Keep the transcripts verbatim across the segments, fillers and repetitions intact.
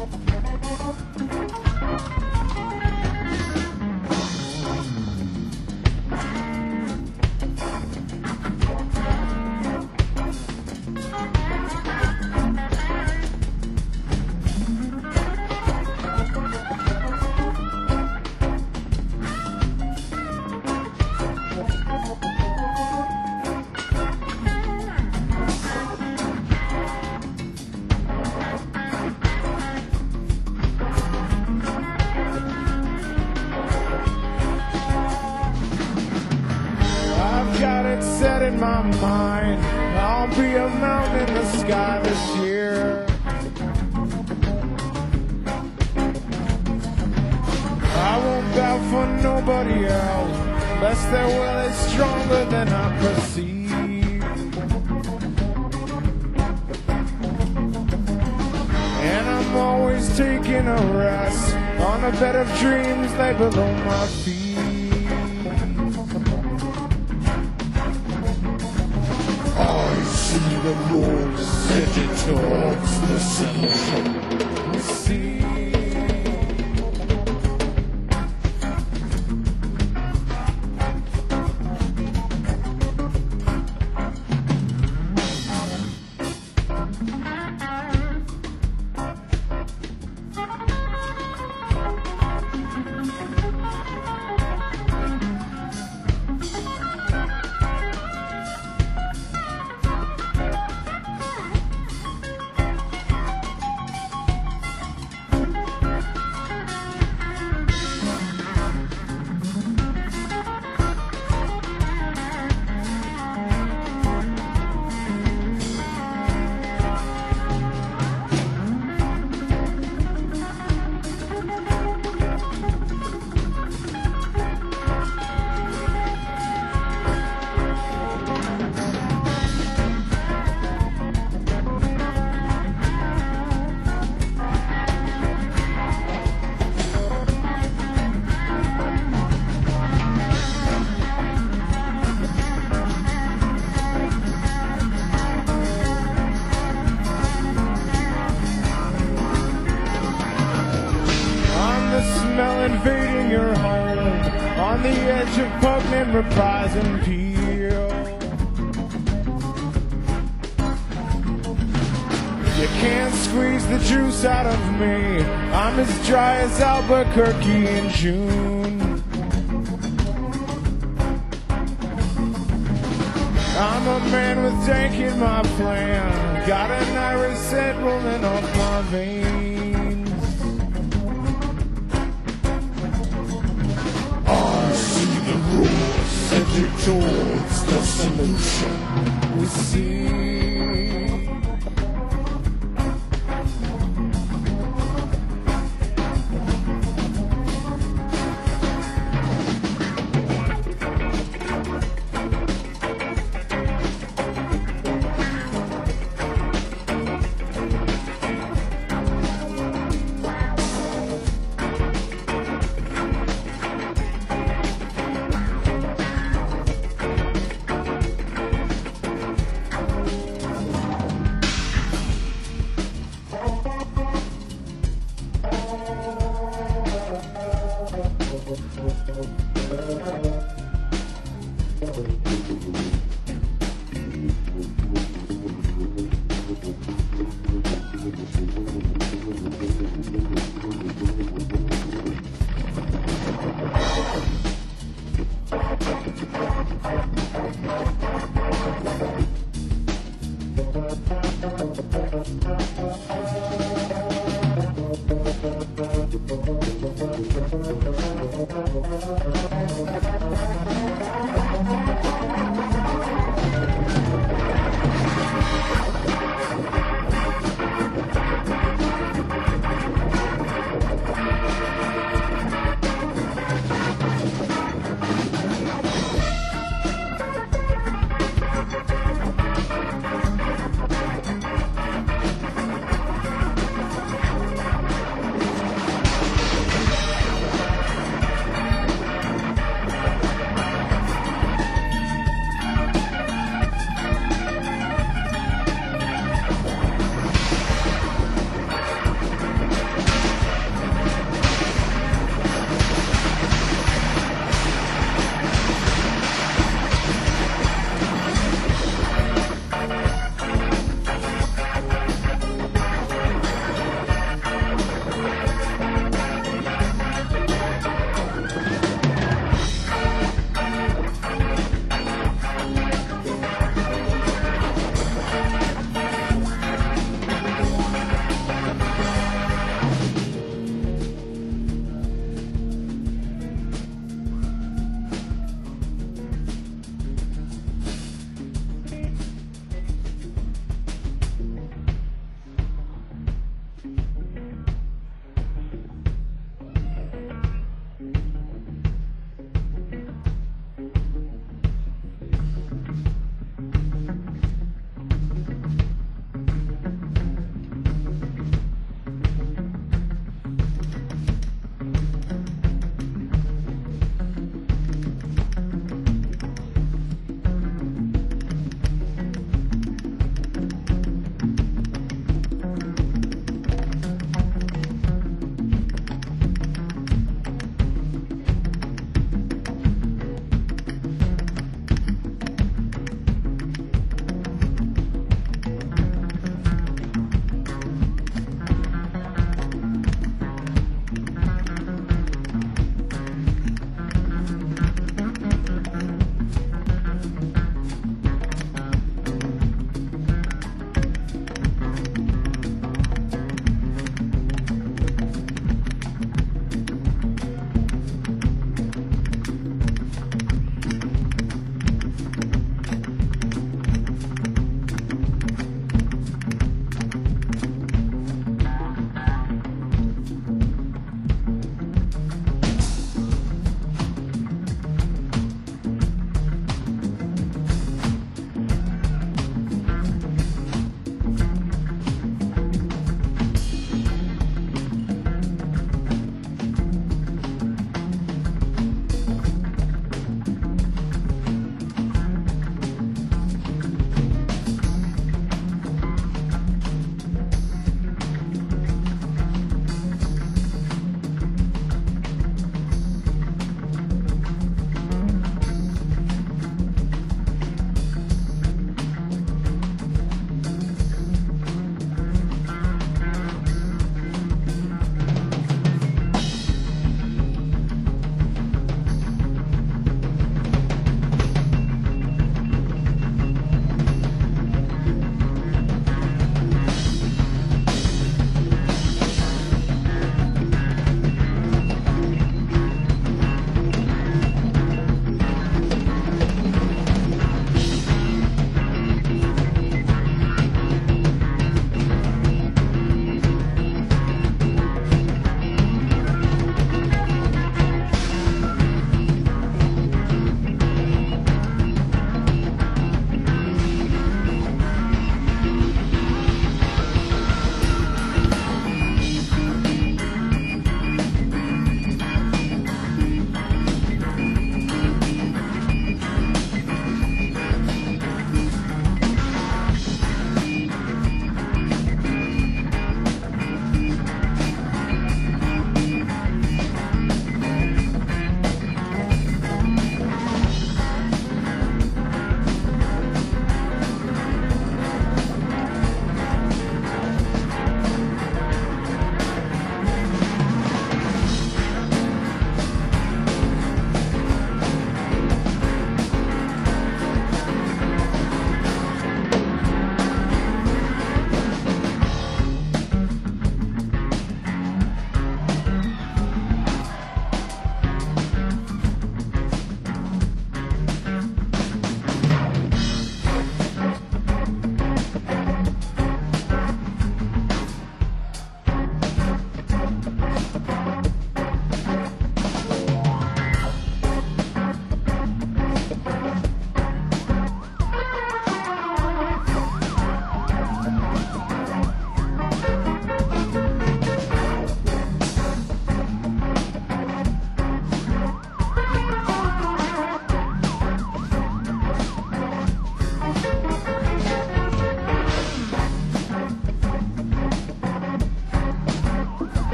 Got it set in my mind, I'll be a mountain in the sky this year. I won't bow for nobody else, unless their will is stronger than I perceive. And I'm always taking a rest on a bed of dreams lay below my feet. The Lord set it towards the center. See, invading your home on the edge of pungent reprise and peel. You can't squeeze the juice out of me, I'm as dry as Albuquerque in June. I'm a man with dank in my plan, got an Irish scent rolling off my veins. Headed towards the solution. We see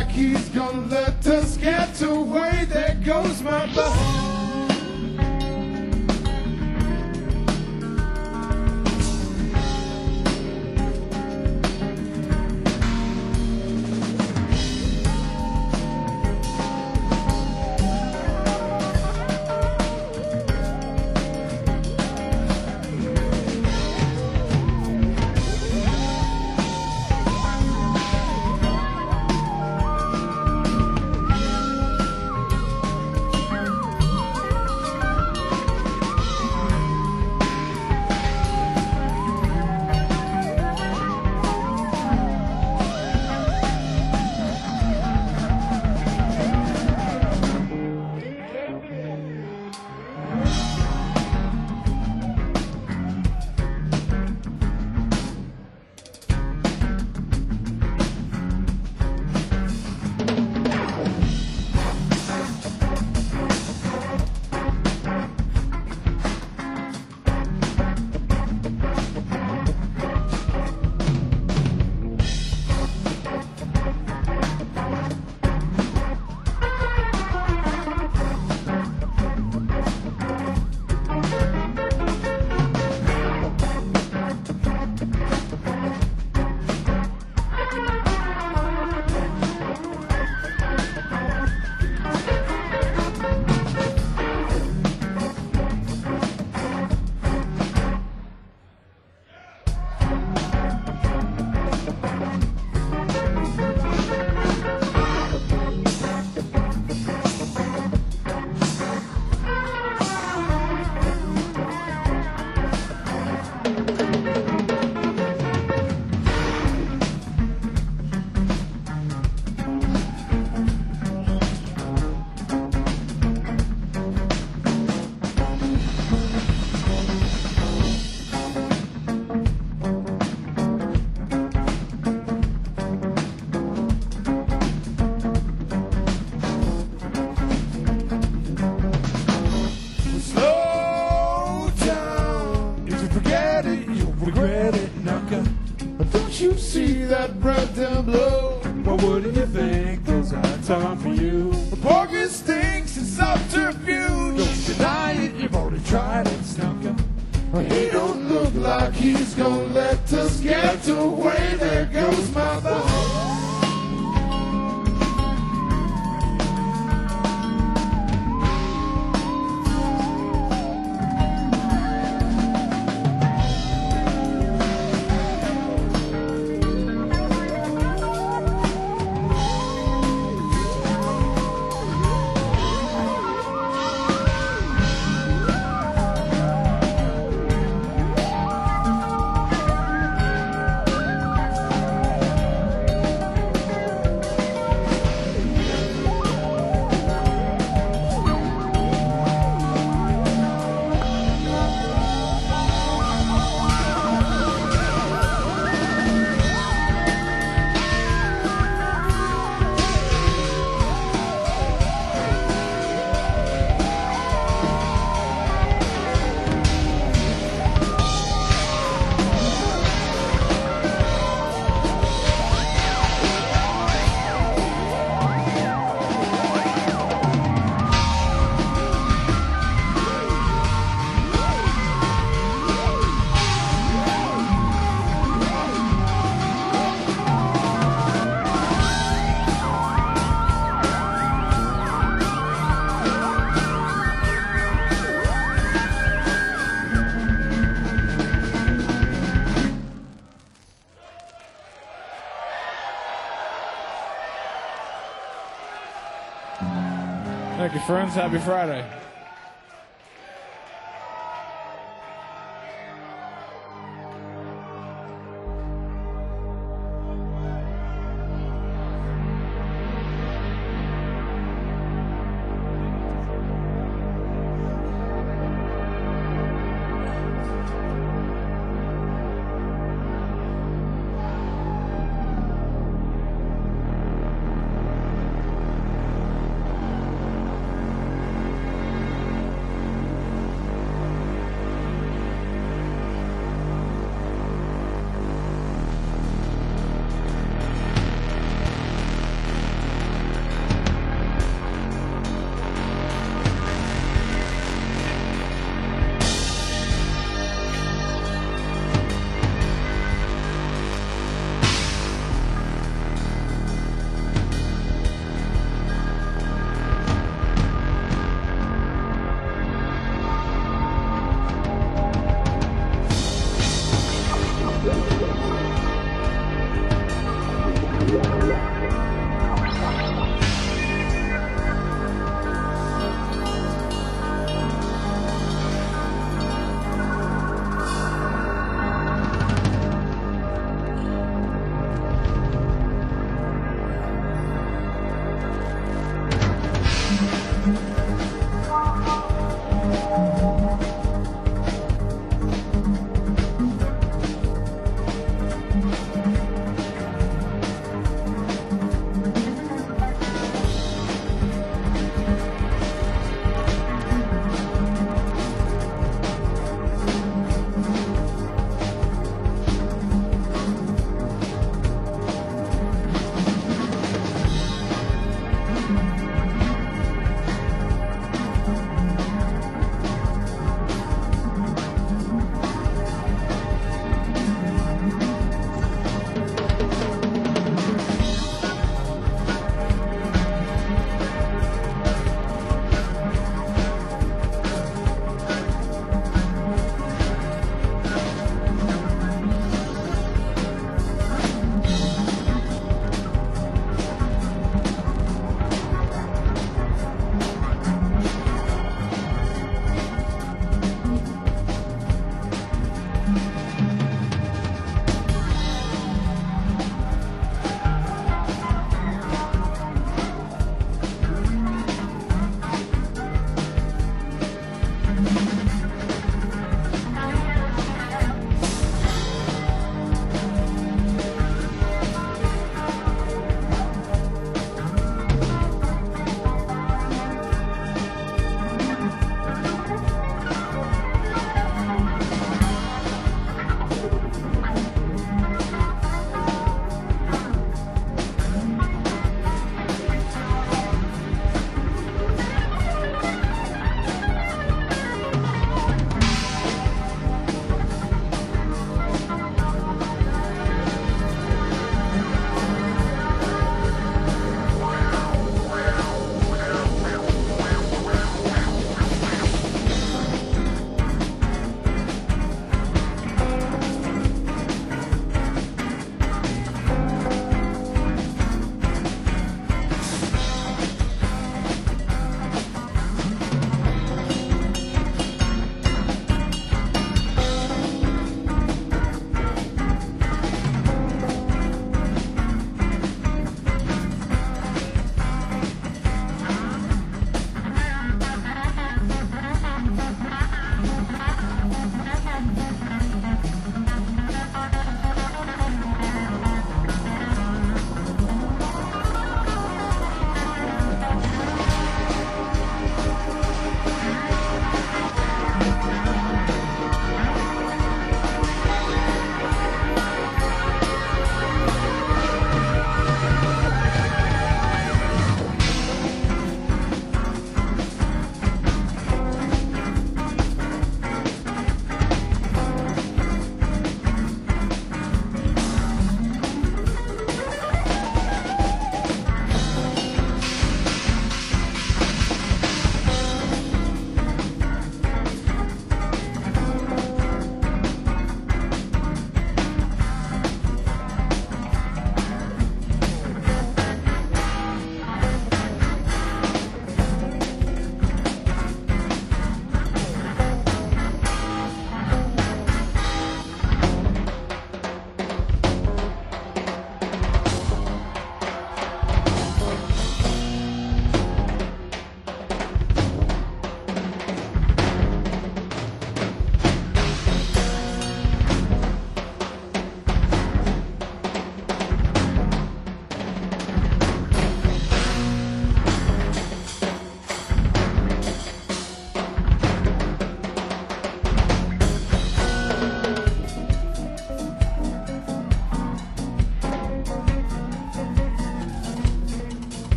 like he's gonna let us get away. There goes my bus. You see that breath and blow. Well, what do you think? Those are time for you. The porgy stinks and subterfuge. Don't deny it, you've already tried it, Snooker. He don't look like he's gonna let us get away. There goes my boss. Thank you, friends. Happy Friday.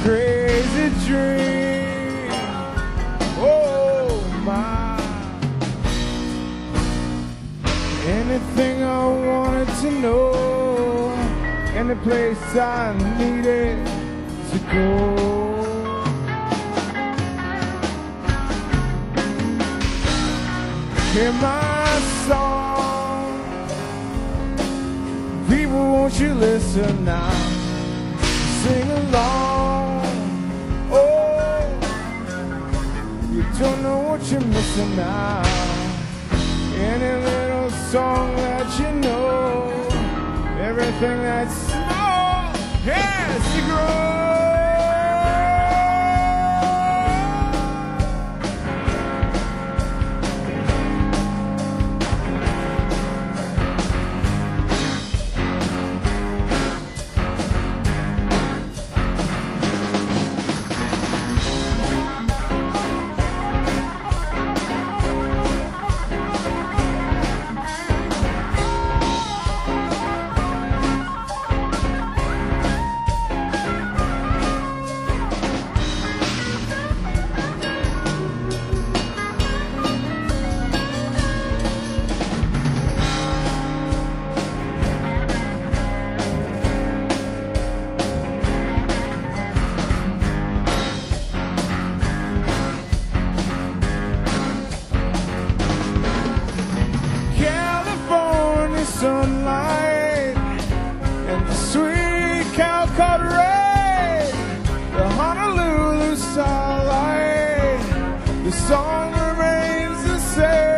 crazy dream. Oh my. Anything I wanted to know, any place I needed to go. Hear my song, people, won't you listen now? Sing along. Oh, you don't know what you're missing now. Any little song that you know, everything that's small has to grow. Sunlight and the sweet Calcutta rain, the Honolulu starlight, the song remains the same.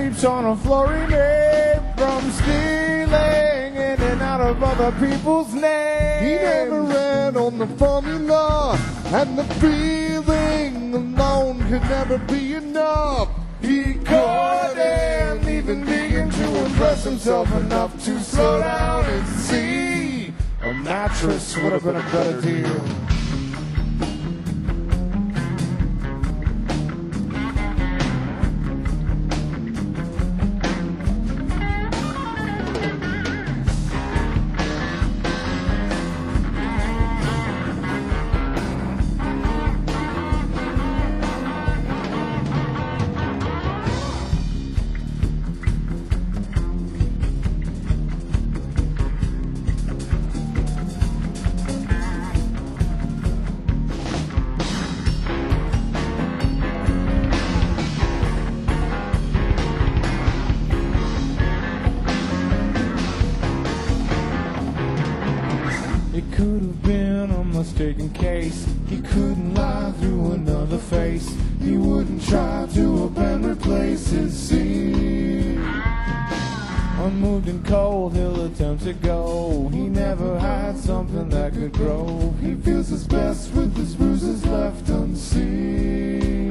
keeps on a flurry made from stealing in and out of other people's names. He never ran on the formula, and the feeling alone could never be enough. He couldn't even begin to impress himself enough to slow down and see a mattress would have been a better deal. It could have been a mistaken case. He couldn't lie through another face. He wouldn't try to abandon replace his scene. Unmoved and cold, he'll attempt to go. He never had something that could grow. He feels his best with his bruises left unseen.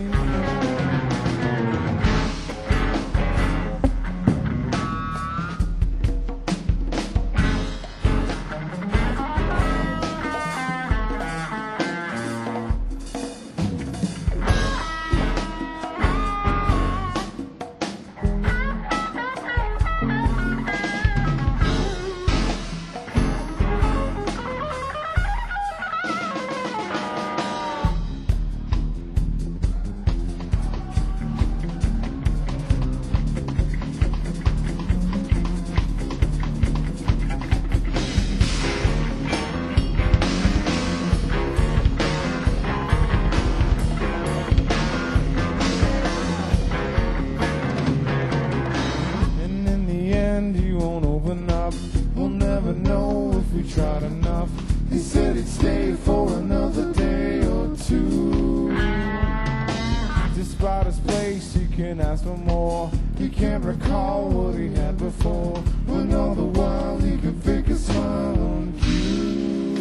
Tried enough. He said he'd stay for another day or two. Despite his place, he can ask for more. He can't recall what he had before, when all the while he could fake a smile on cue.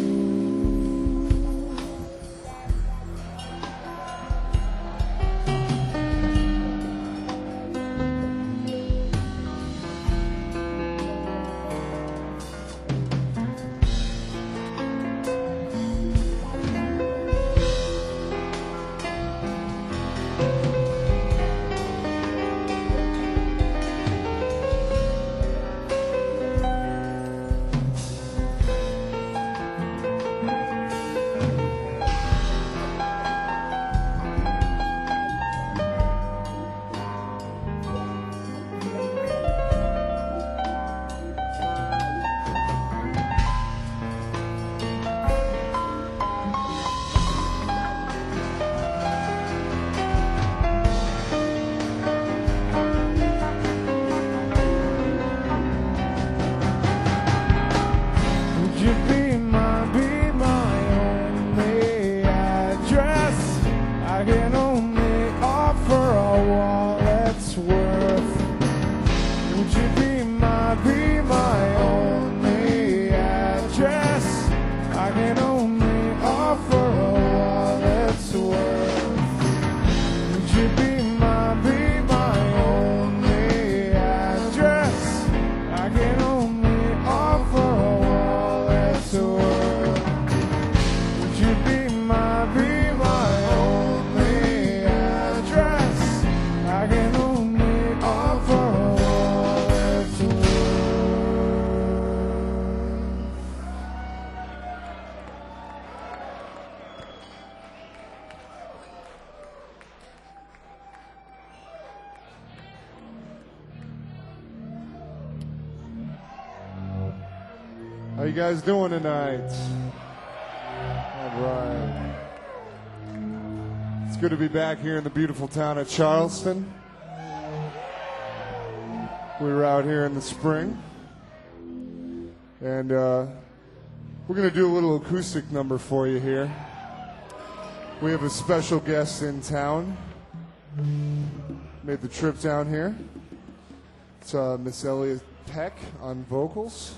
How you guys doing tonight? All right. It's good to be back here in the beautiful town of Charleston. We were out here in the spring. And uh, we're going to do a little acoustic number for you here. We have a special guest in town. Made the trip down here. got uh, Miss Elliot Peck on vocals.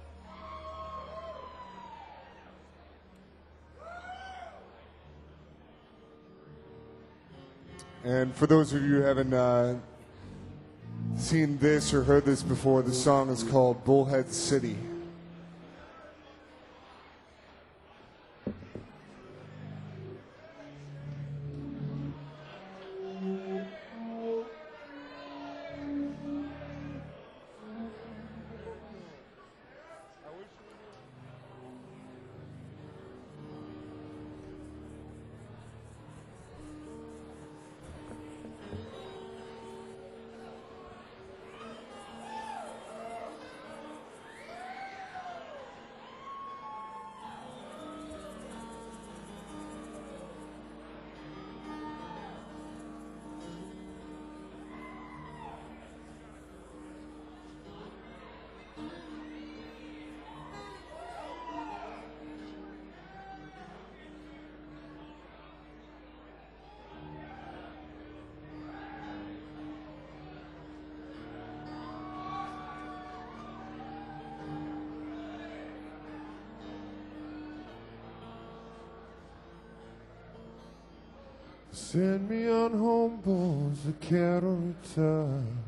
And for those of you who haven't uh, seen this or heard this before, the song is called Bullhead City. Send me on home, boys, the cattle return.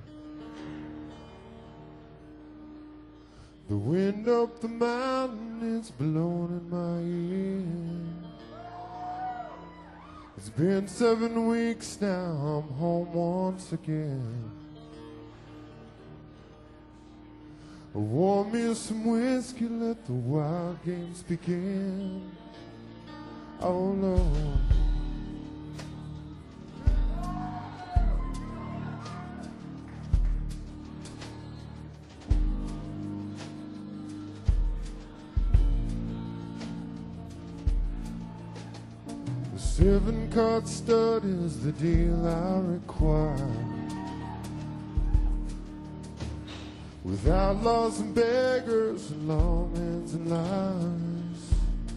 The wind up the mountain is blowing in my ear. It's been seven weeks now, I'm home once again. Pour me some whiskey, let the wild games begin. Oh Lord. Seven card stud is the deal I require. With outlaws and beggars and lawmen and lies.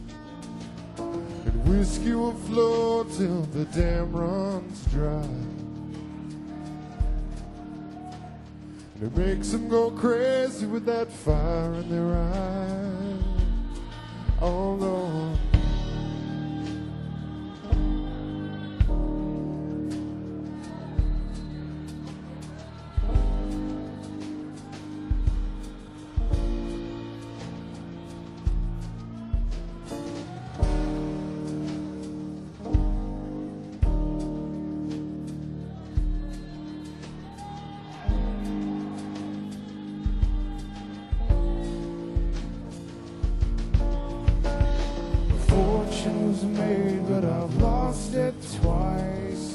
And whiskey will flow till the dam runs dry. And it makes them go crazy with that fire in their eyes. Oh Lord. Made, but I've lost it twice.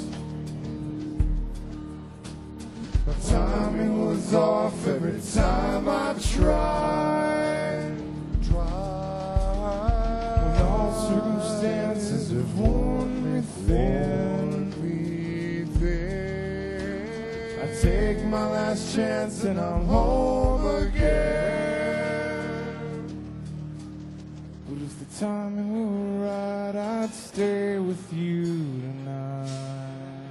My timing was off every time I tried. tried. When all circumstances have worn me thin, me thin. I take my last chance and I'm home again. But if the timing were right, I'd stay with you tonight.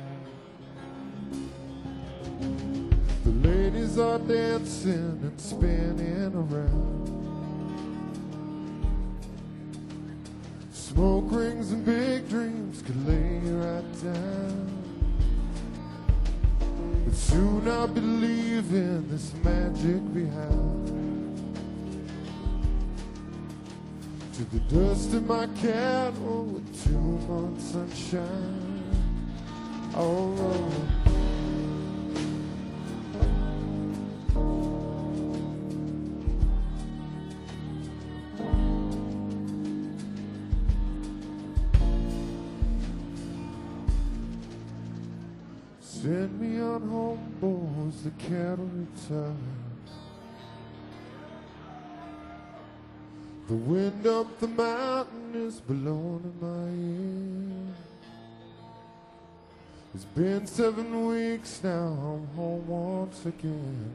The ladies are dancing and spinning around. Smoke rings and big dreams could lay right down. But soon I'll be leaving this magic behind. To the dust of my cattle with two months sunshine. Oh Lord. Send me on home, boys, the cattle return. The wind up the mountain is blowing in my ear. It's been seven weeks now, I'm home once again.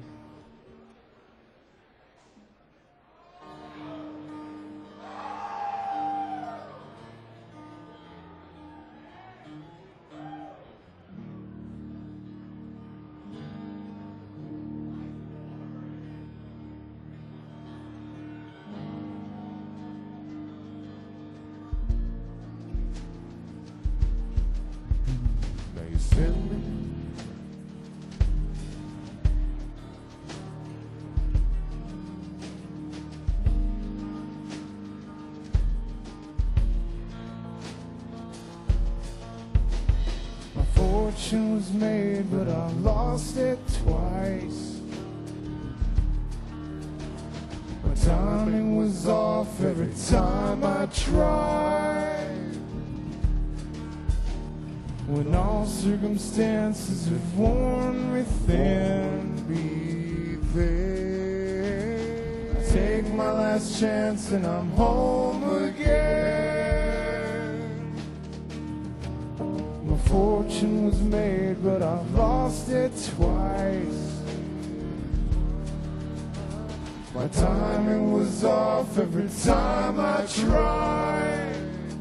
fortune was made, but I lost it twice. My timing was off every time I tried. When all circumstances have worn me thin, be there. I take my last chance and I'm home again. My fortune was made, but I've lost it twice. My timing was off every time I tried.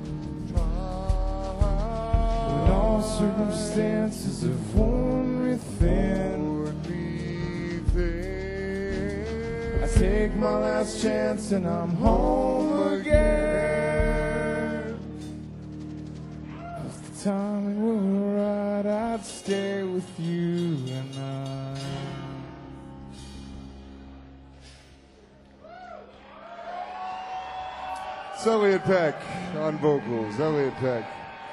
When all circumstances have worn me thin, I take my last chance and I'm home again. If the timing were right, I'd stay with you and I. It's Elliot Peck on vocals. Elliot Peck.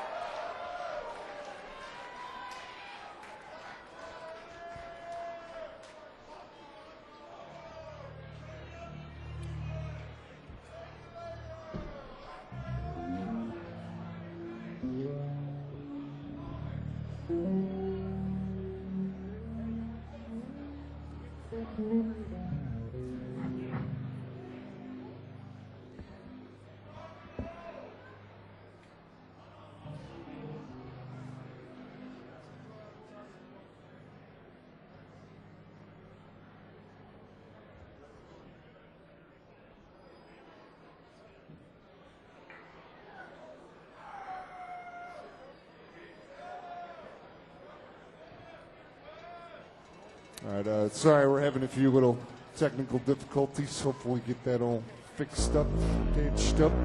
All right, uh, sorry, we're having a few little technical difficulties. Hopefully get that all fixed up, patched up.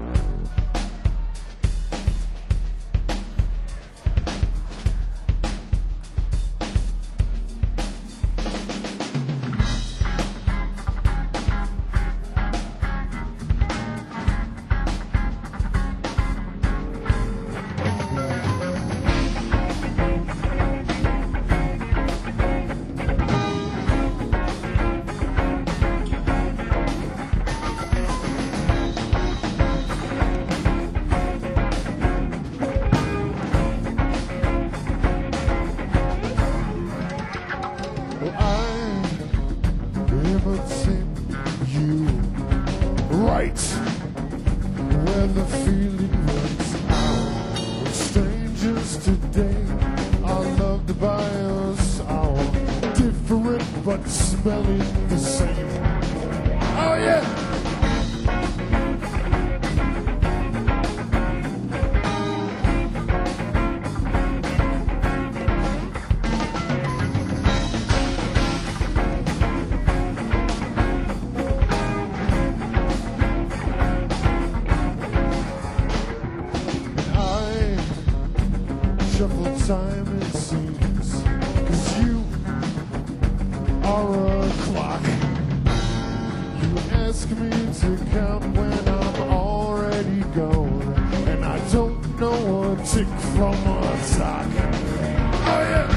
Smelling the same. Oh yeah. I shuffle time, it seems, 'cause you are a clock. You ask me to count when I'm already gone, and I don't know a tick from a sock. Oh yeah.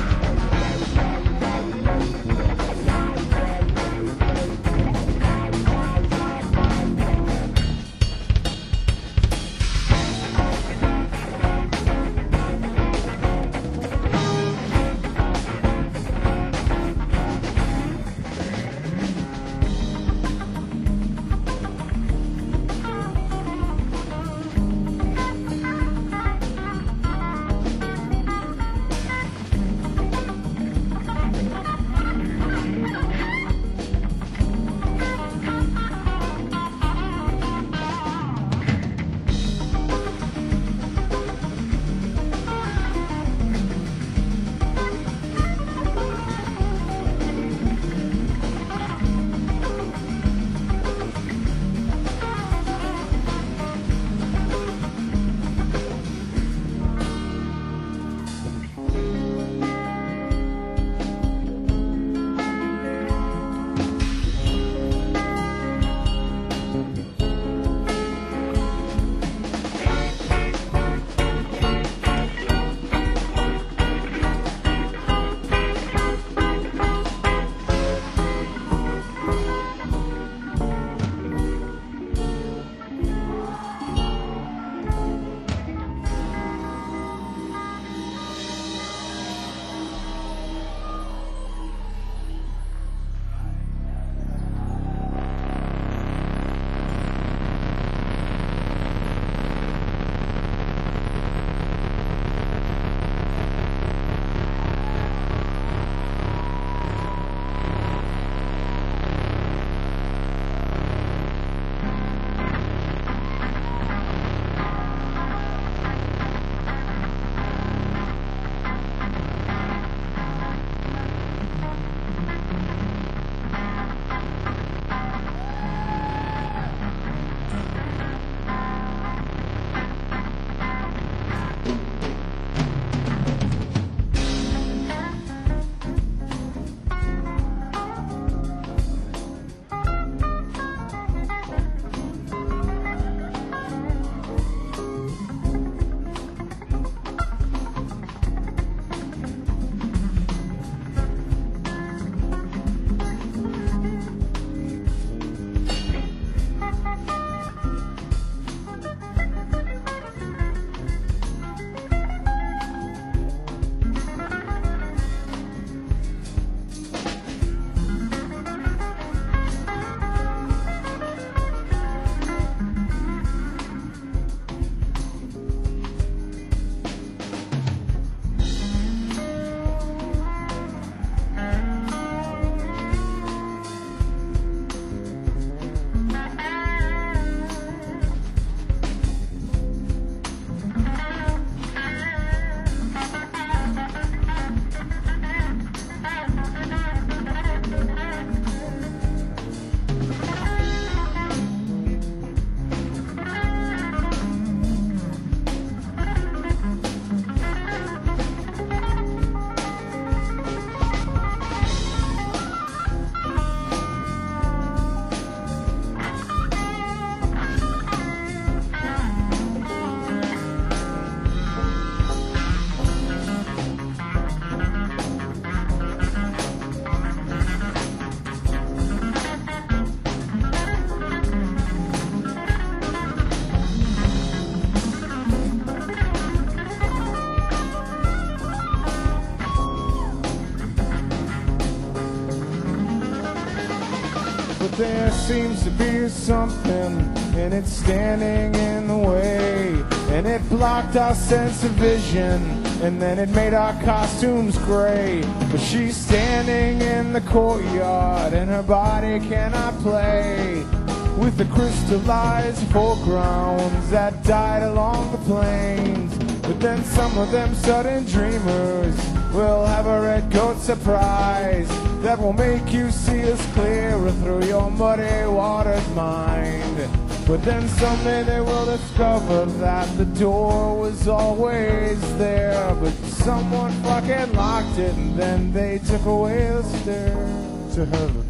But there seems to be something, and it's standing in the way. And it blocked our sense of vision, and then it made our costumes gray. But she's standing in the courtyard, and her body cannot play with the crystallized foregrounds that died along the plains. But then some of them sudden dreamers will have a red coat surprise that will make you see us clearer through your muddy watered mind. But then someday they will discover that the door was always there, but someone fucking locked it, and then they took away the stairs to heaven.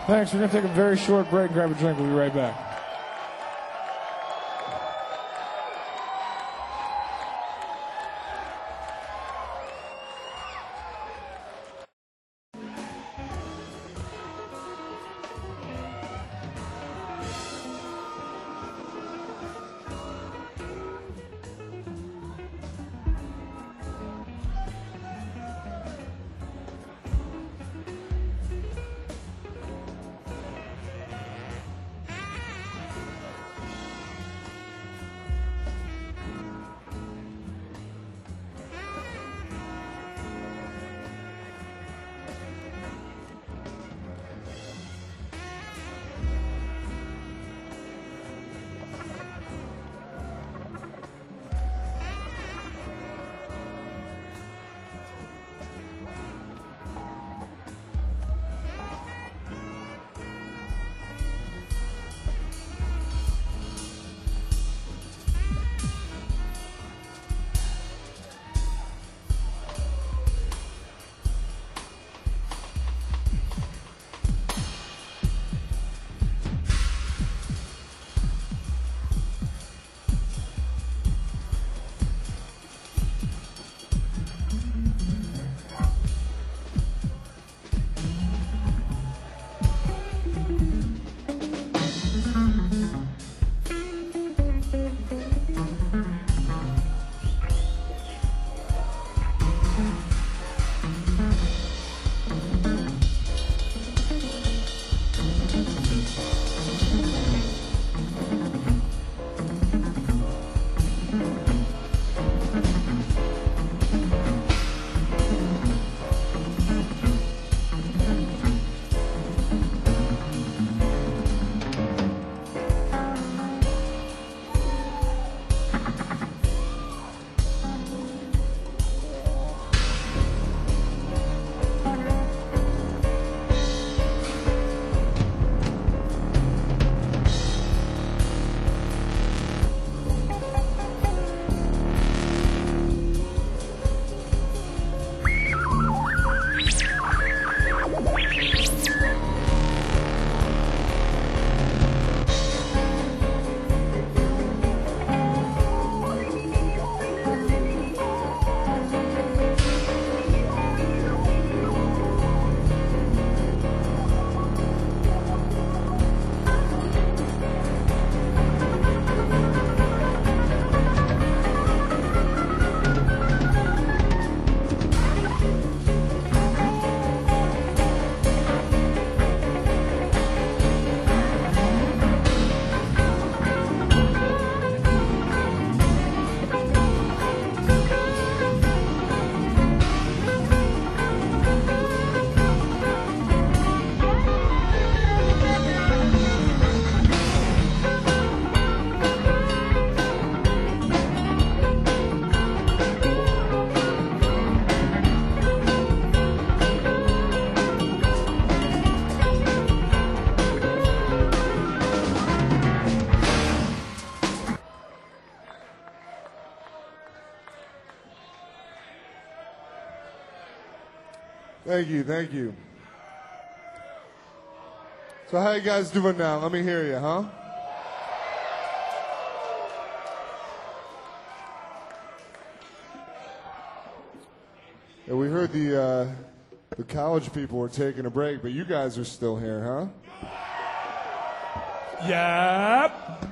Thanks. We're going to take a very short break and grab a drink. We'll be right back. Thank you, thank you. So how you guys doing now? Let me hear you, huh? Yeah, we heard the uh, the college people were taking a break, but you guys are still here, huh? Yep.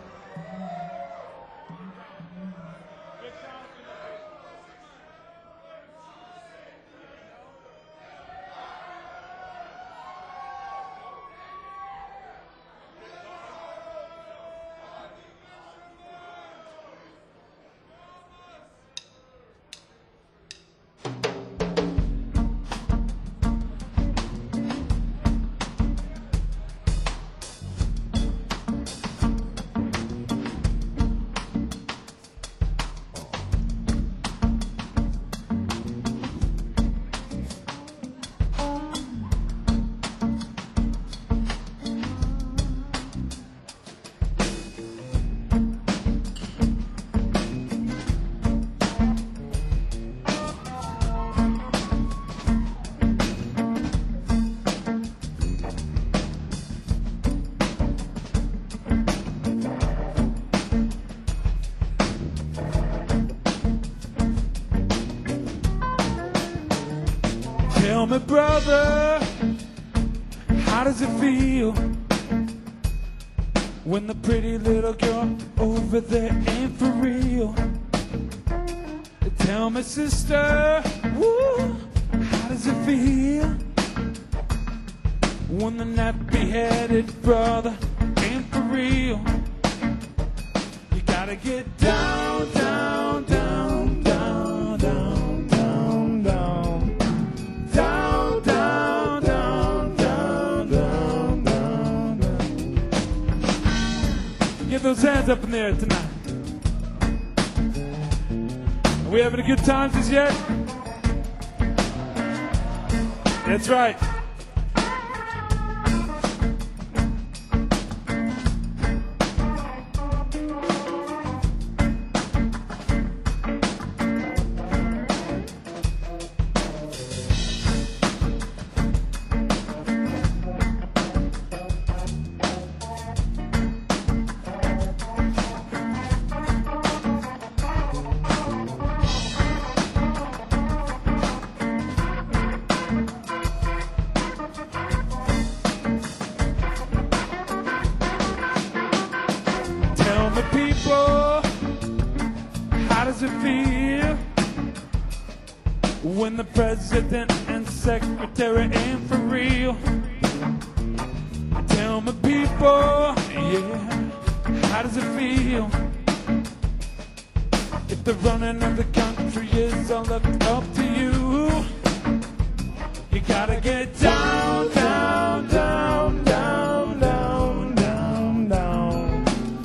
me, brother, how does it feel when the pretty little girl over there ain't for real? Tell me, sister, woo, how does it feel when the nappy-headed brother ain't for real? You gotta get down, down, down, down, down, down, down, down, down, down, down, down, down, down. Get those hands up in the air tonight. Are we having a good time this year? That's right. People, how does it feel when the president and secretary ain't for real? Tell me, people, yeah, how does it feel if the running of the country is all left up to you? You gotta get down, down, down, down, down, down, down.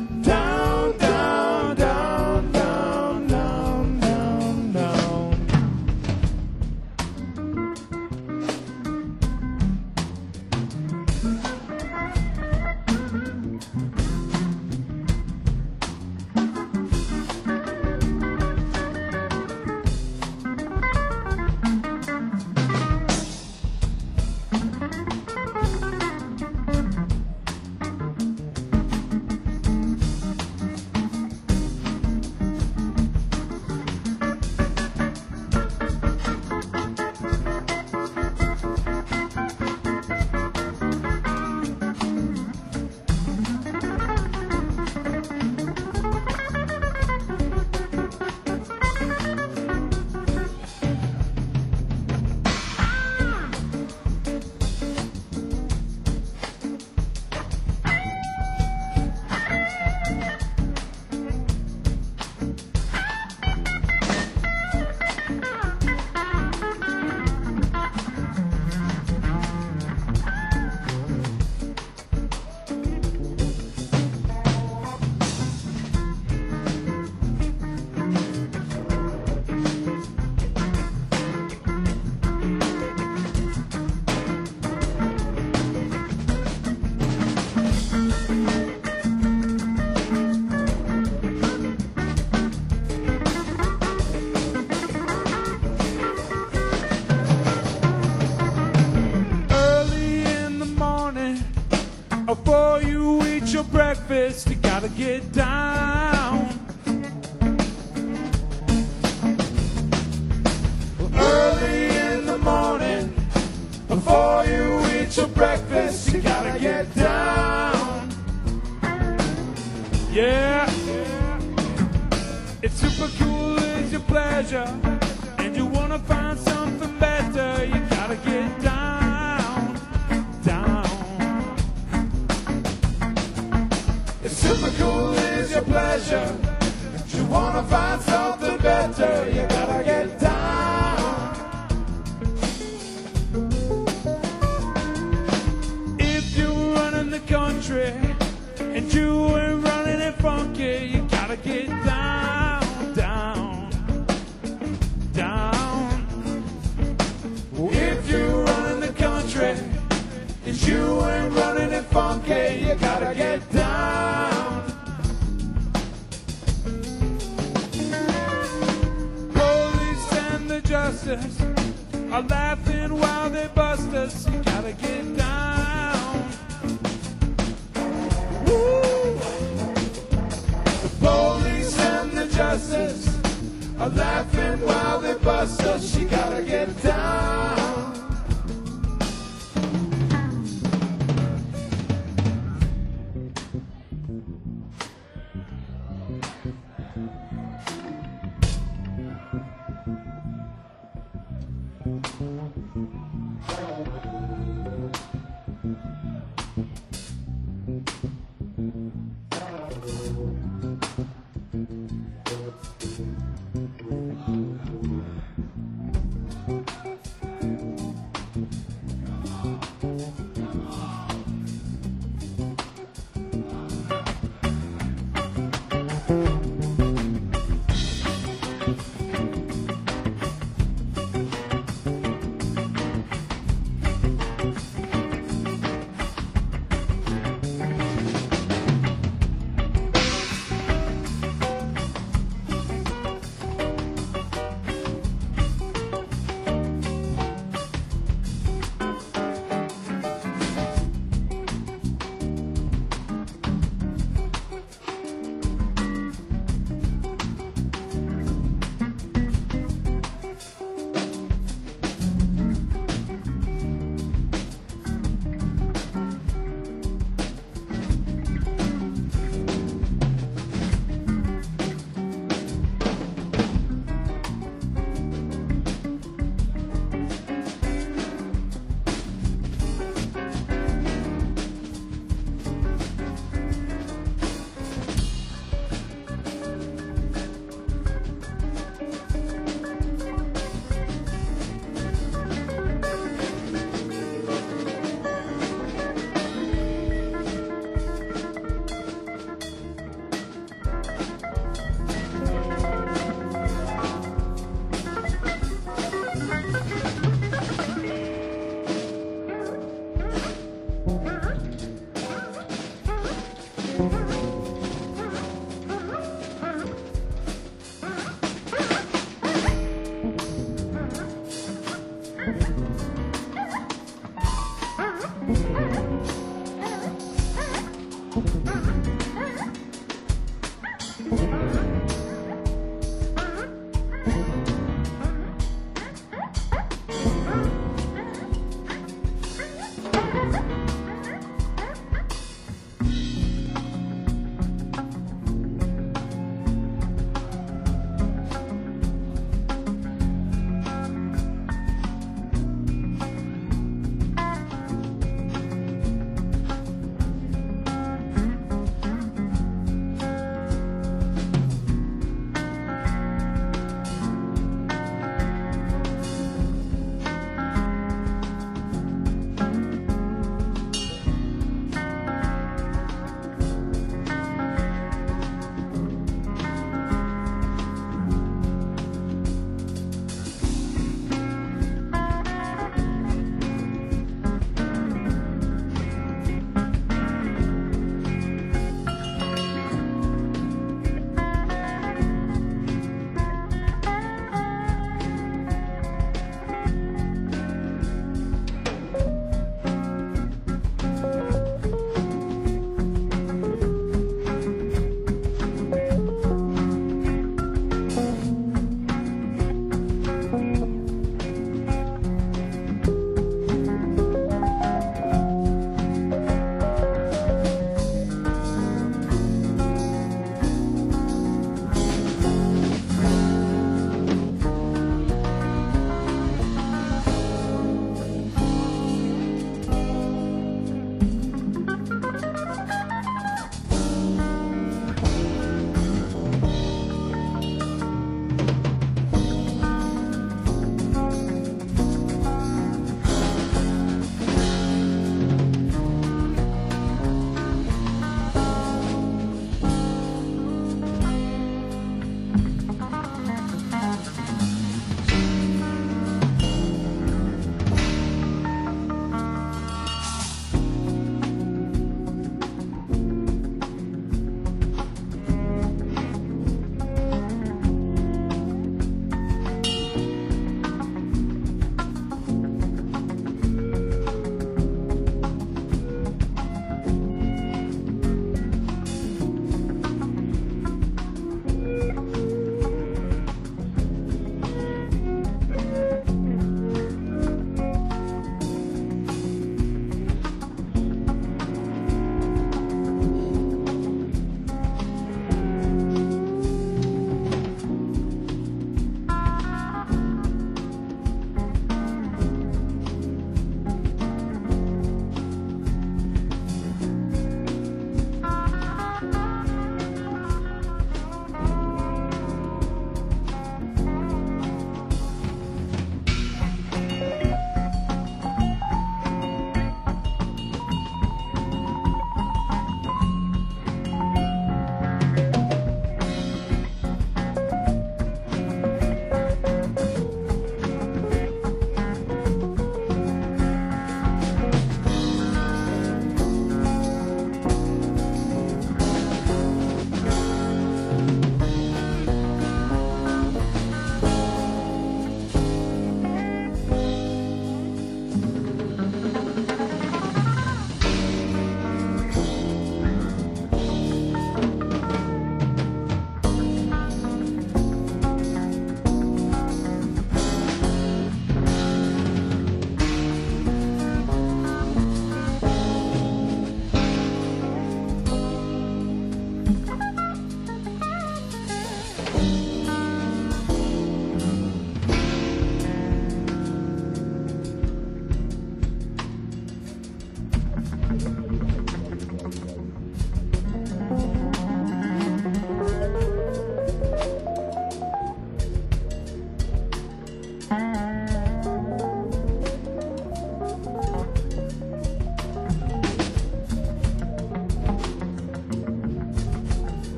Before you eat your breakfast, you gotta get down. Early in the morning, before you eat your breakfast, you gotta get down. Yeah, it's super cool, it's your pleasure, and you wanna find something better, you gotta get down, down. Super cool is your pleasure. If you wanna find something better, you gotta get down. If you're running the country and you ain't running it funky, you gotta get down, down, down. If you're running the country and you ain't running it funky, you gotta get down. Justice are laughing while they bust us. You gotta get down. Woo! The police and the justice are laughing while they bust us. You gotta get down.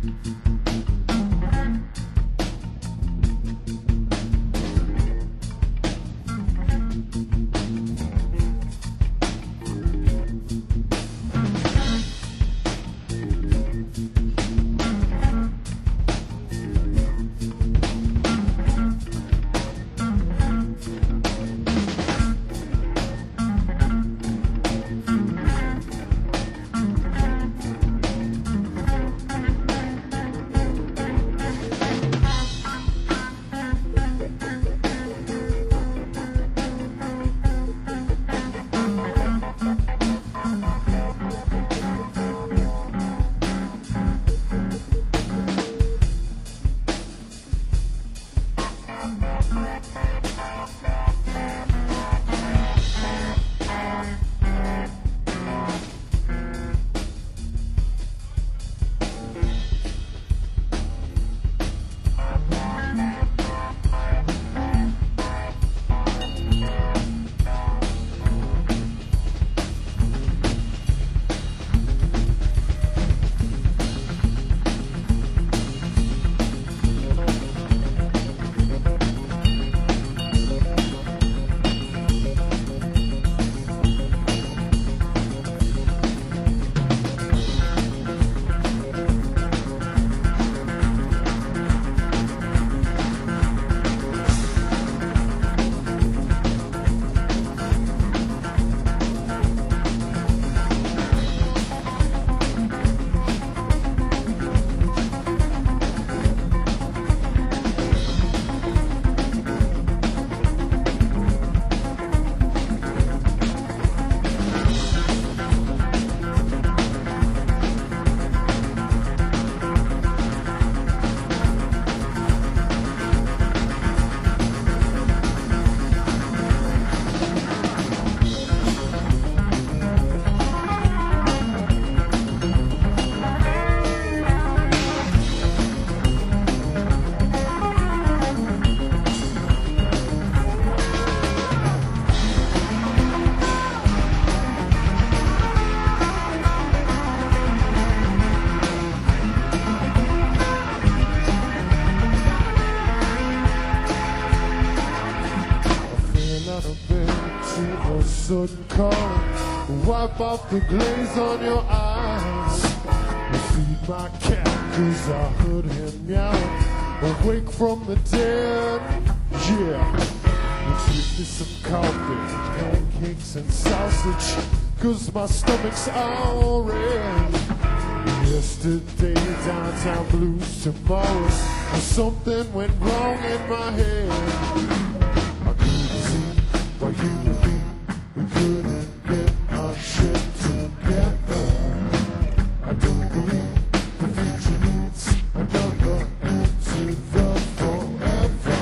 sudden calling, wipe off the glaze on your eyes. Feed my cat cause I heard him meow, awake from the dead, yeah. Give me some coffee, pancakes and sausage, cause my stomach's all red. Yesterday downtown blues, tomorrow something went wrong in my head. I couldn't see why you and me, we couldn't get our shit together. I don't believe the future needs another into the forever.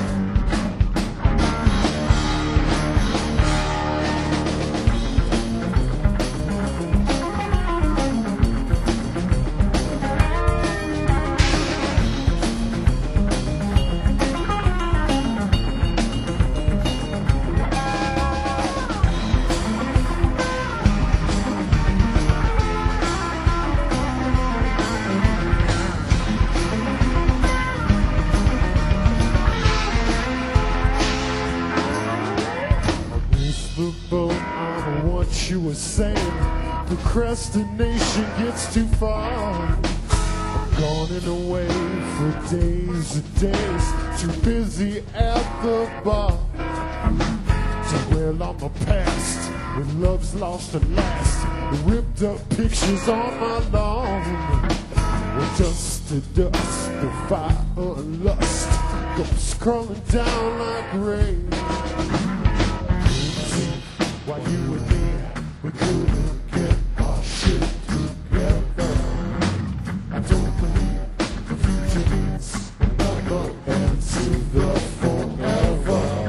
You were saying procrastination gets too far. I'm gone and away for days and days, too busy at the bar to dwell on the past when love's lost at last. Ripped up pictures on my lawn, well, dust to dust, the fire of lust goes crawling down like rain. Why you and me, we couldn't get our shit together. I don't believe the future needs another end to the forever.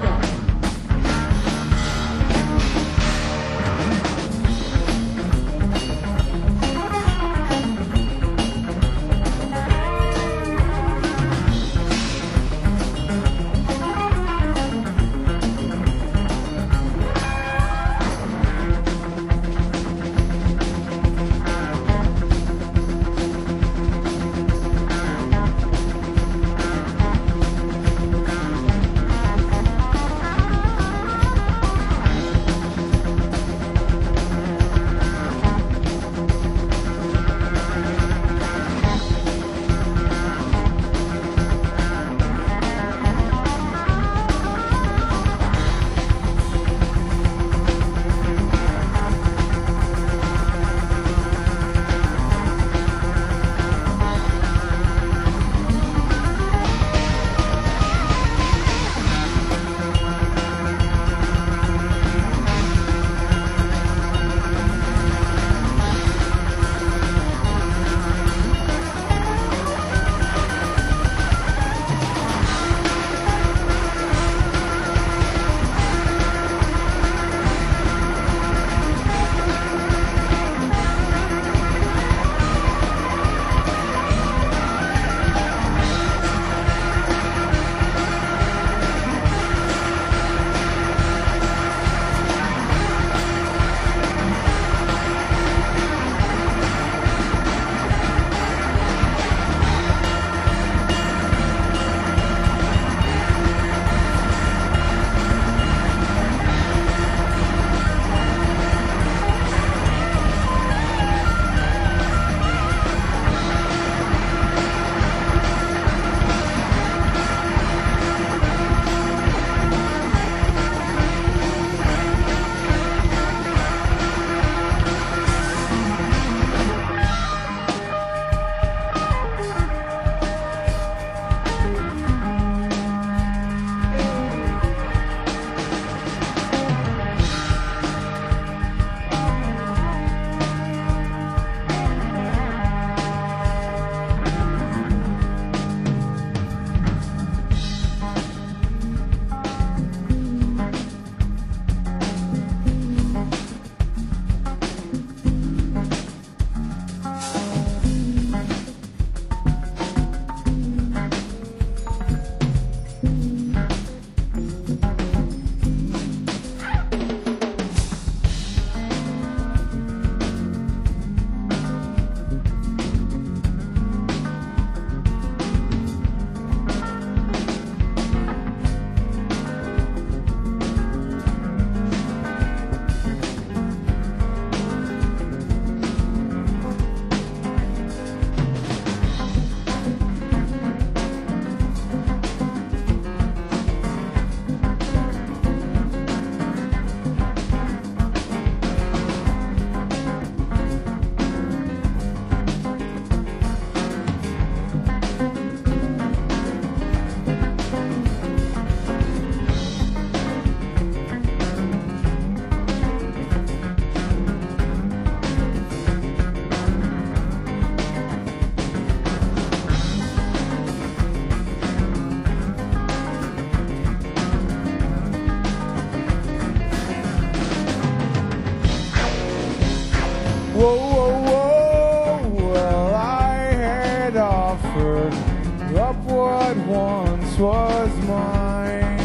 offer up what once was mine.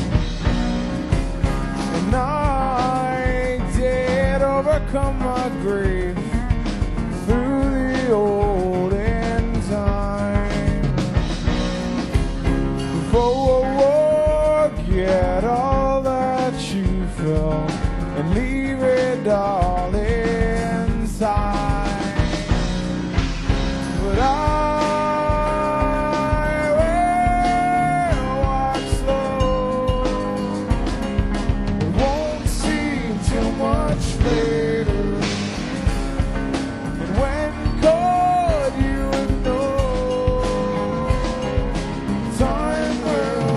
And I did overcome my grief through the olden time. Forget all that you felt and leave it all inside. But I will walk slow. It won't seem too much later. And when God you would know, time will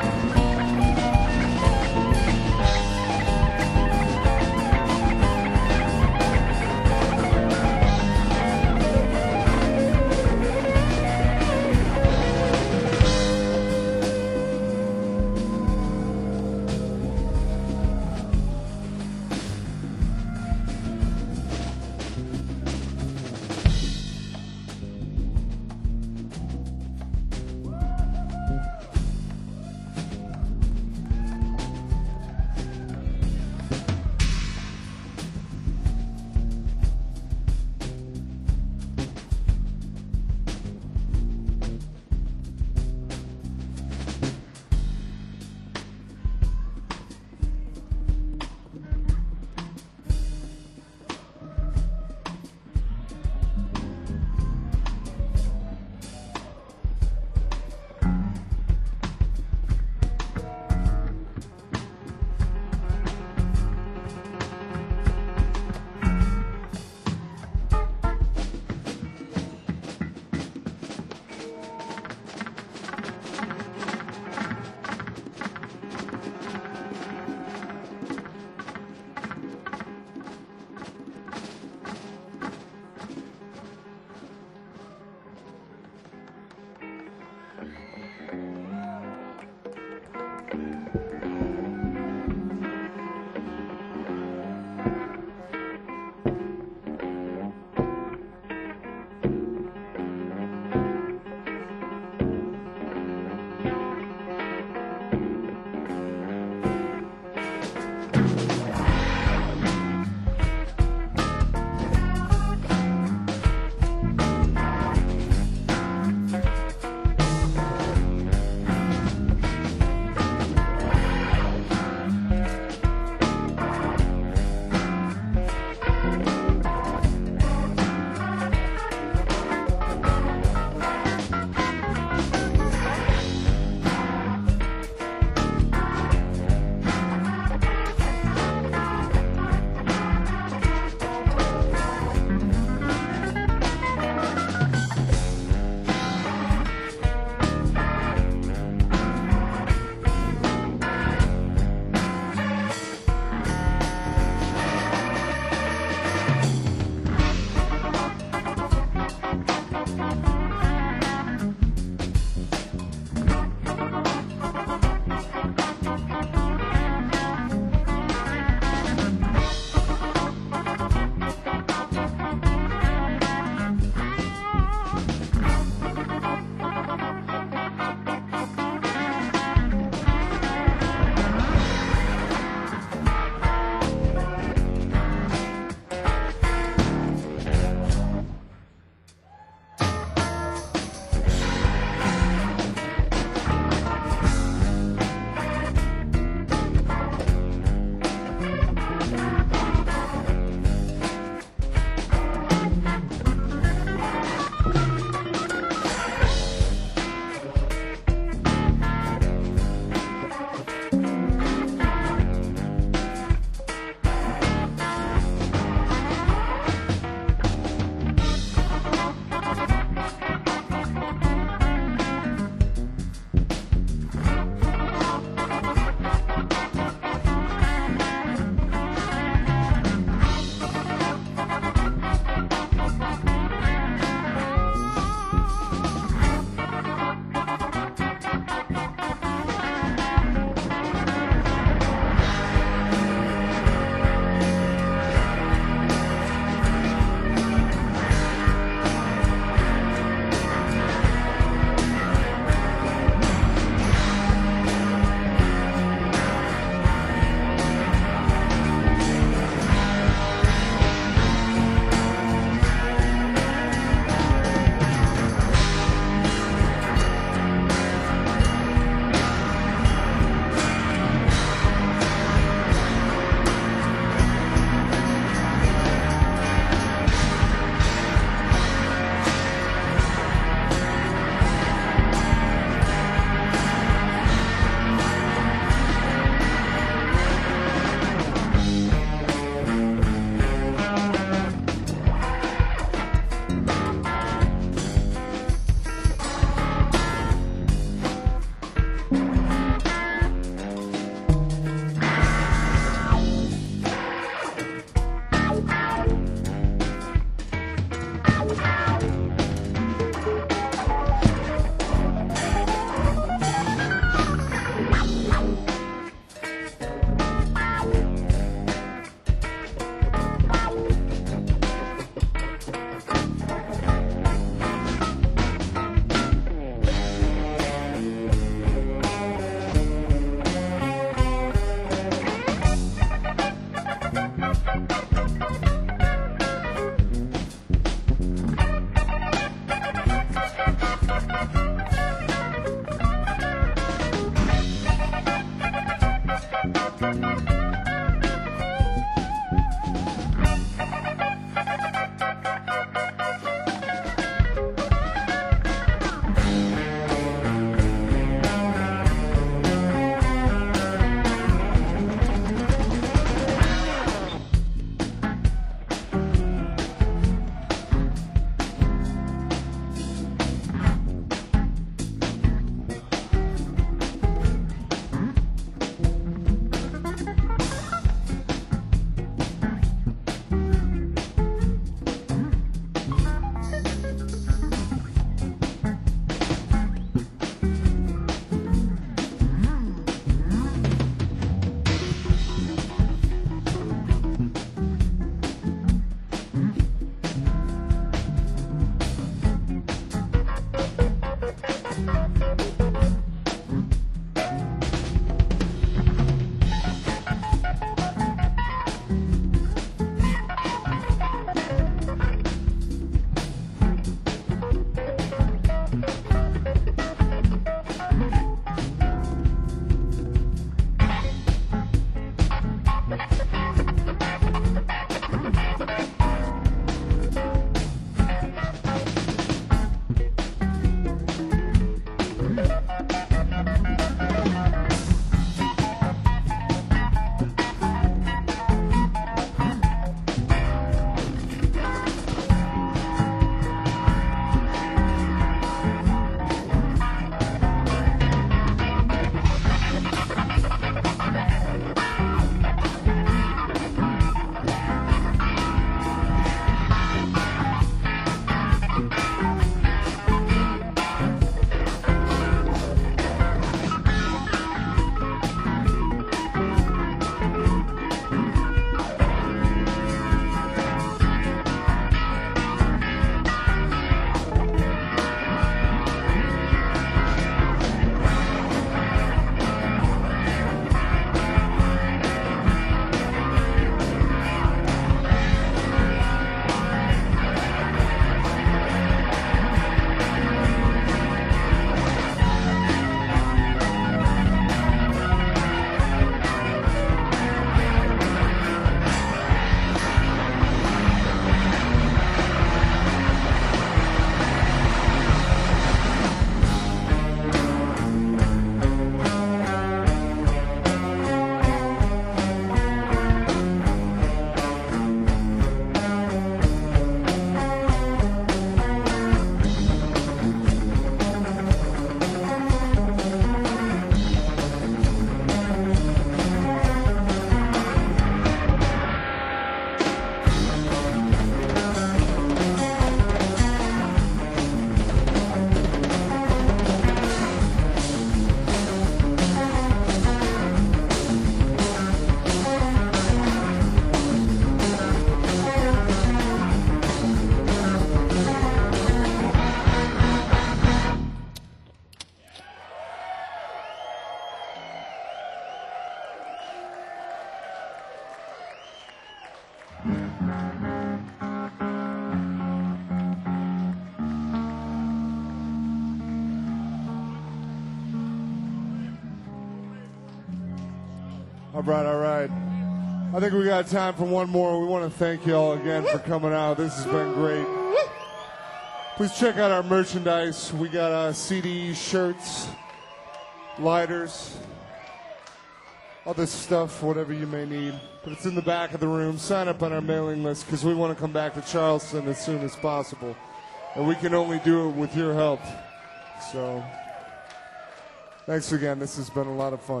All right, all right. I think we got time for one more. We want to thank you all again for coming out. This has been great. Please check out our merchandise. We got uh, C Ds, shirts, lighters, all this stuff, whatever you may need. But it's in the back of the room. Sign up on our mailing list because we want to come back to Charleston as soon as possible. And we can only do it with your help. So, thanks again. This has been a lot of fun.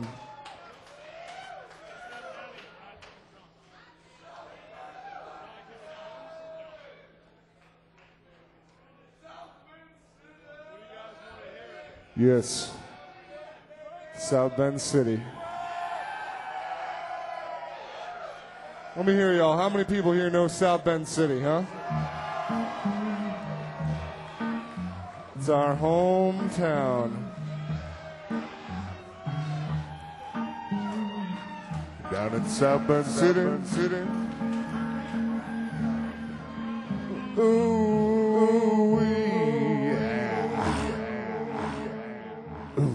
Yes. South Bend City. Let me hear y'all. How many people here know South Bend City, huh? It's our hometown. Down in South Bend City. City. Ooh, yeah. Ooh.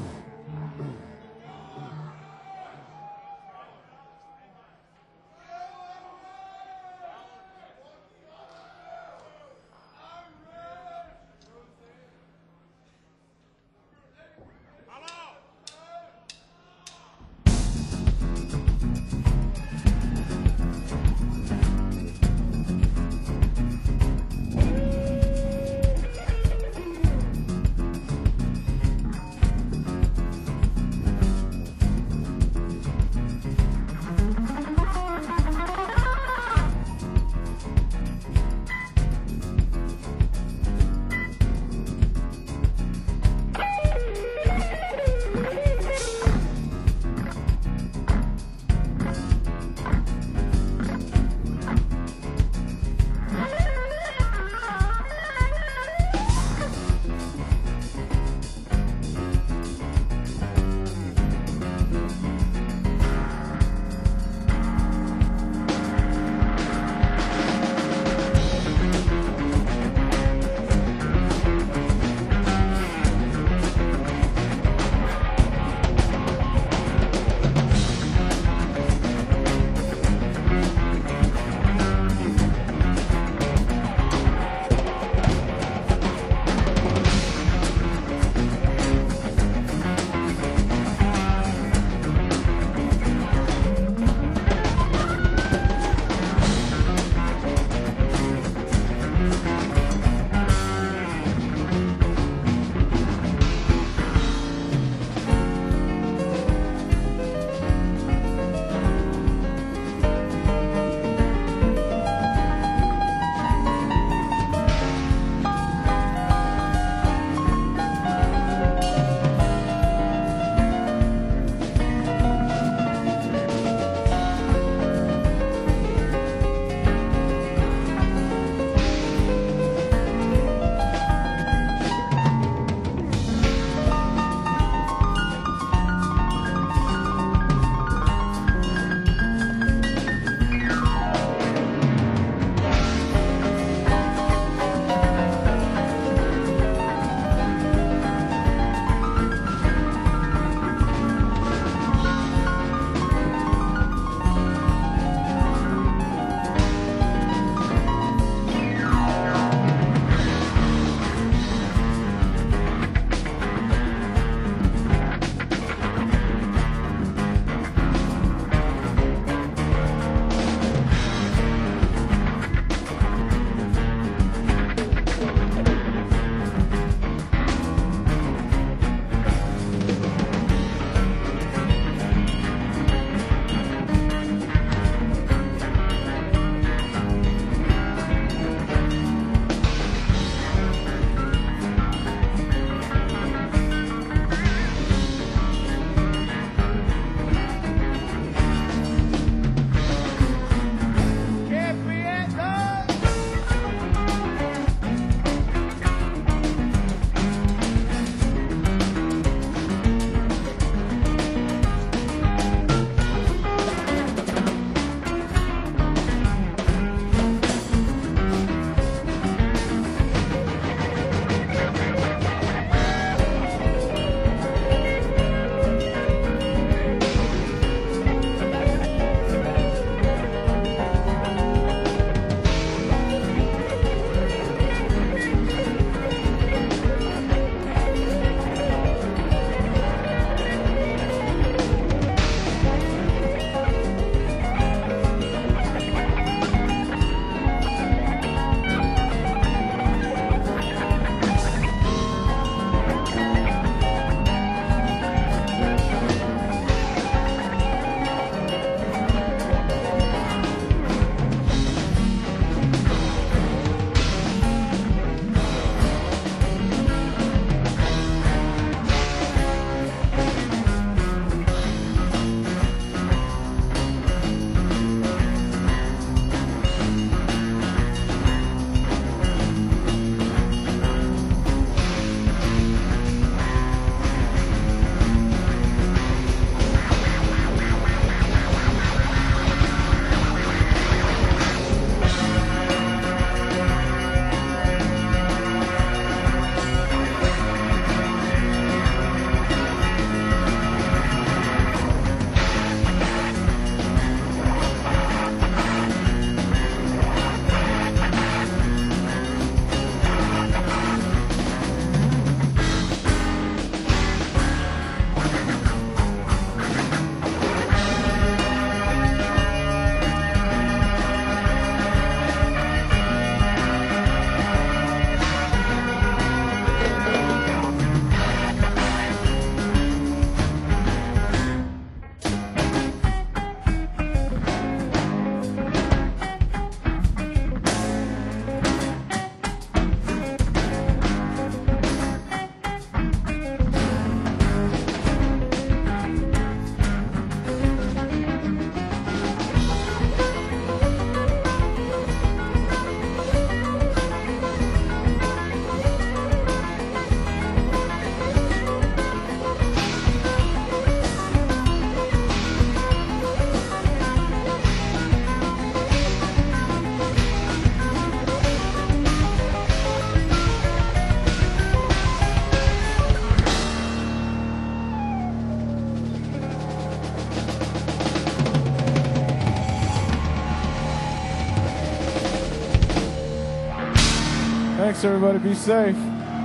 Thanks, everybody. Be safe.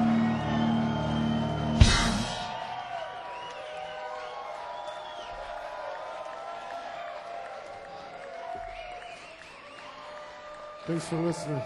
Thanks for listening.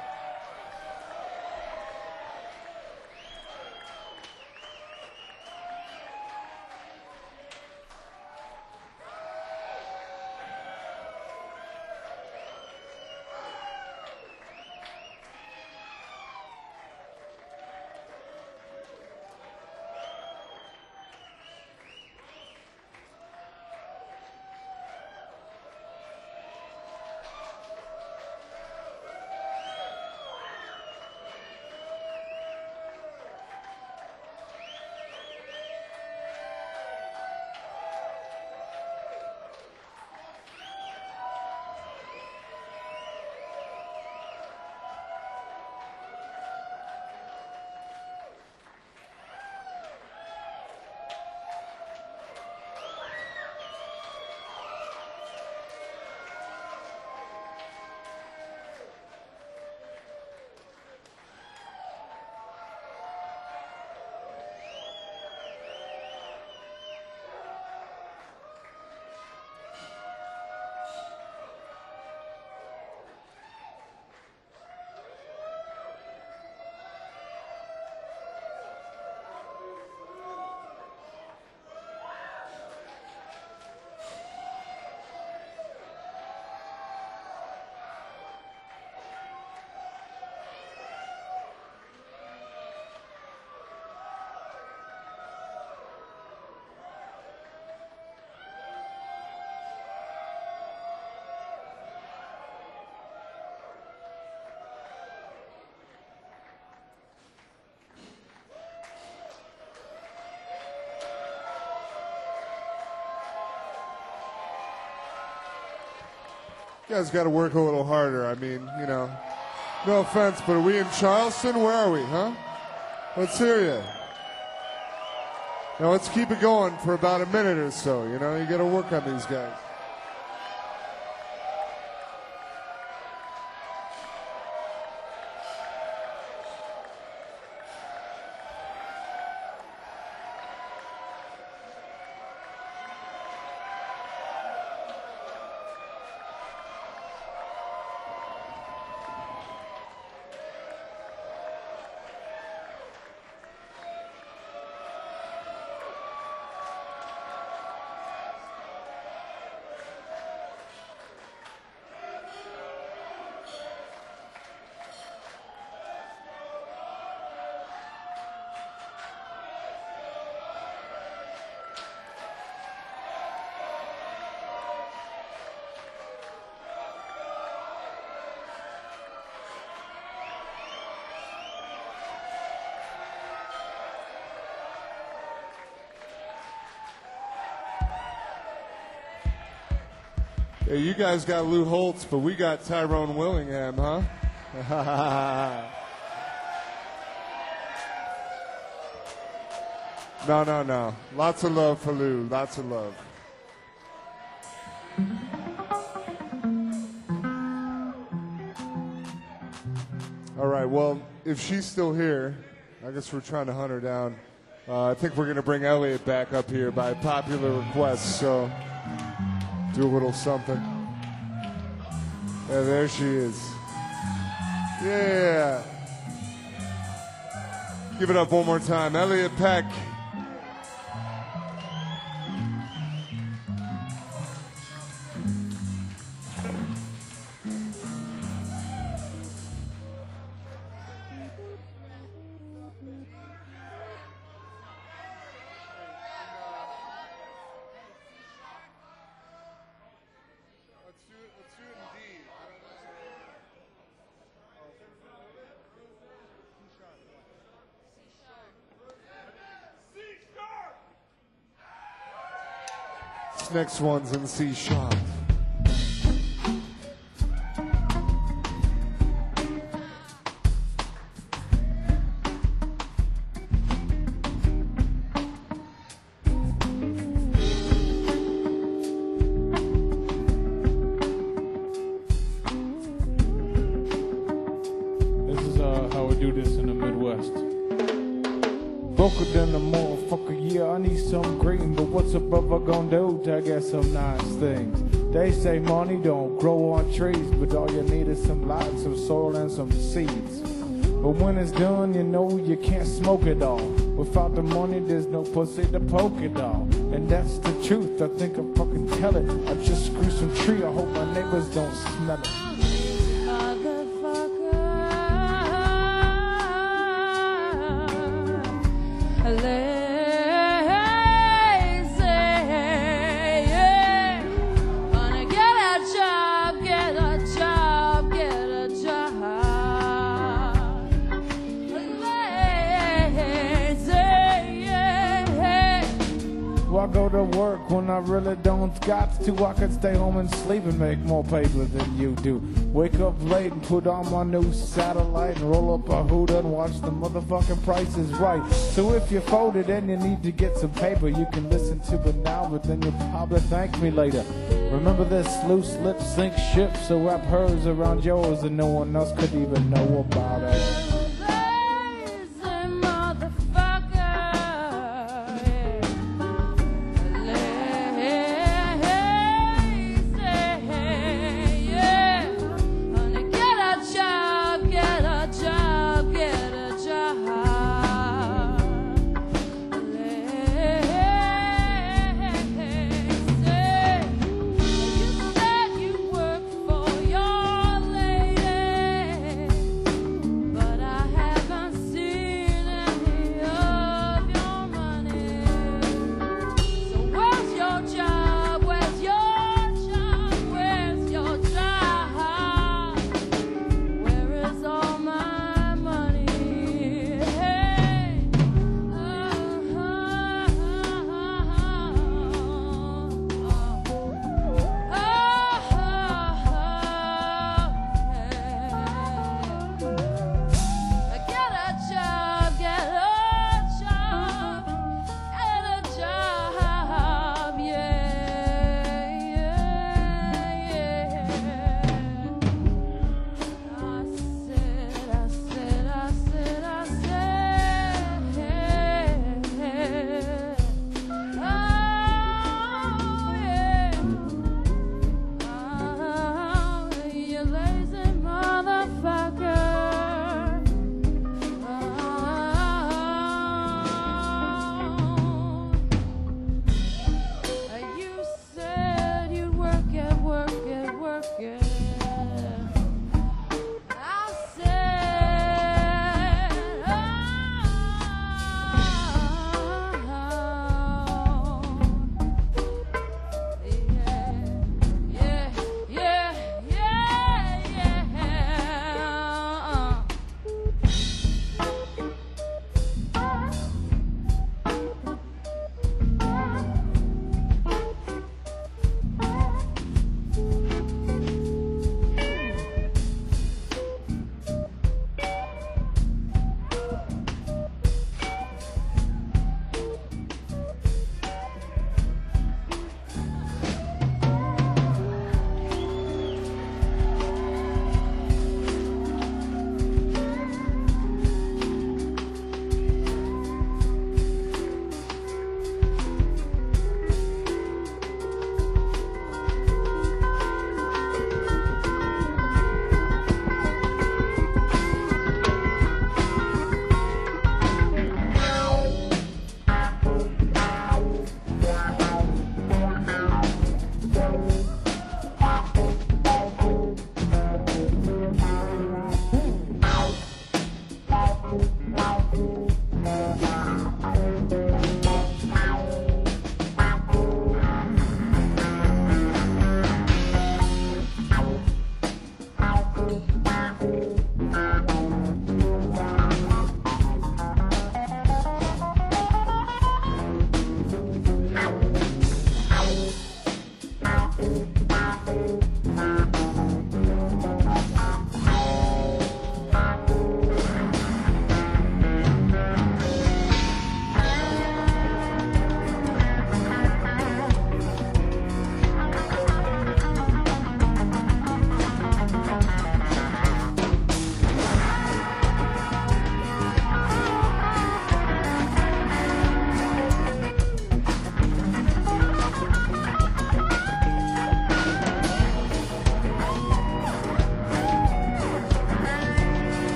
You guys got to work a little harder. I mean, you know, no offense, but are we in Charleston? Where are we, huh? Let's hear you. Now let's keep it going for about a minute or so. You know, you got to work on these guys. Yeah, you guys got Lou Holtz, but we got Tyrone Willingham, huh? No, no, no. Lots of love for Lou. Lots of love. All right, well, if she's still here, I guess we're trying to hunt her down. Uh, I think we're going to bring Elliot back up here by popular request, so do a little something. Yeah, there she is. Yeah. Give it up one more time. Elliot Peck. This next one's in C sharp. This is uh, how we do do this in the Midwest. Broker than a motherfucker, yeah, I need some green, but what's a brother gonna do to get some nice things? They say money don't grow on trees, but all you need is some light, some soil, and some seeds. But when it's done, you know you can't smoke it all. Without the money, there's no pussy to poke it all. And that's the truth, I think I fucking tell it. I just screw some tree, I hope my neighbors don't smell it. I go to work when I really don't got to. I could stay home and sleep and make more paper than you do. Wake up late and put on my new satellite and roll up a Huda and watch the motherfucking Price is Right. So if you folded and you need to get some paper, you can listen to it now, but then you'll probably thank me later. Remember this loose lip sync ship, so wrap hers around yours and no one else could even know about it.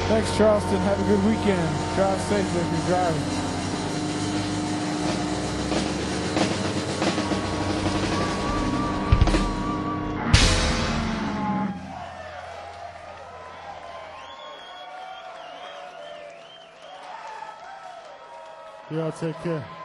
Thanks, Charleston. Have a good weekend. Drive safely if you're driving. Y'all take care.